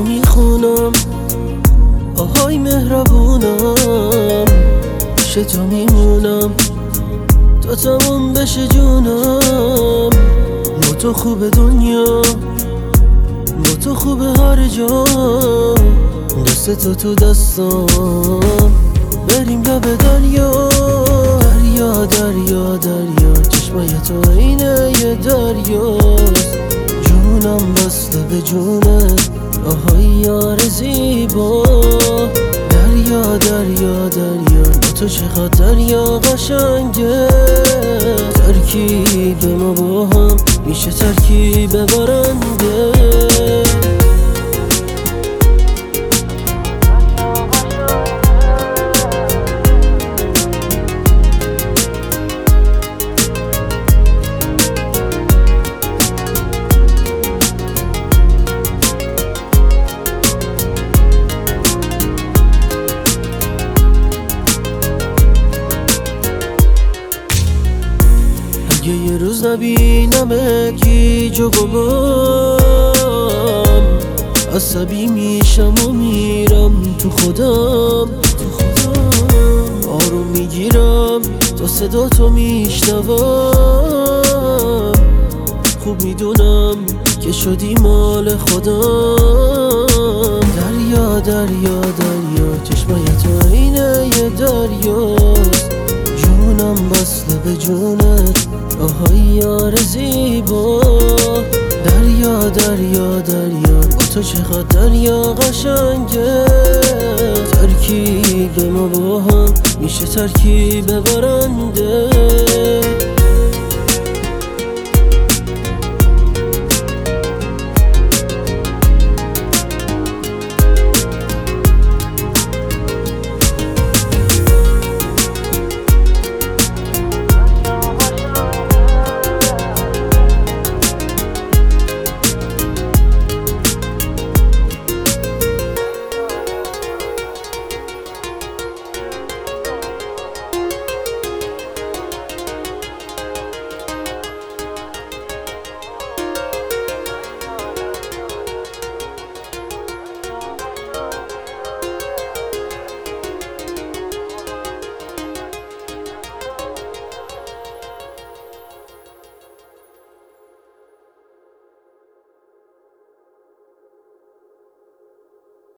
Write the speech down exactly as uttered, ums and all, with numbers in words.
میخونم، آهای مهربونم، پیش تو میمونم تا تموم بشه جونم. با تو خوب دنیا، با تو خوب هر جا، دست تو تو دستم، بریم لب دریا. دریا دریا دریا، چشمای تو عینه یه دریاست، جونم بسته به جونت، آهای یار زیبا. دریا دریا دریا، با تو چقدر دریا قشنگه، ترکیب ما با هم میشه ترکیب برنده. اگه یه روز نبینمت گیج و گمم، عصبی میشم و میرم تو خودم. آروم میگیرم تا صدا تو میشنوم، خوب میدونم که شدی مال خودم. دریا دریا دریا، چشمای تو عینه یه دریاست، جونم بسته به جونت، آهای یار زیبا. دریا دریا دریا، با تو چقدر دریا قشنگه، ترکیب ما با هم میشه ترکیب برنده.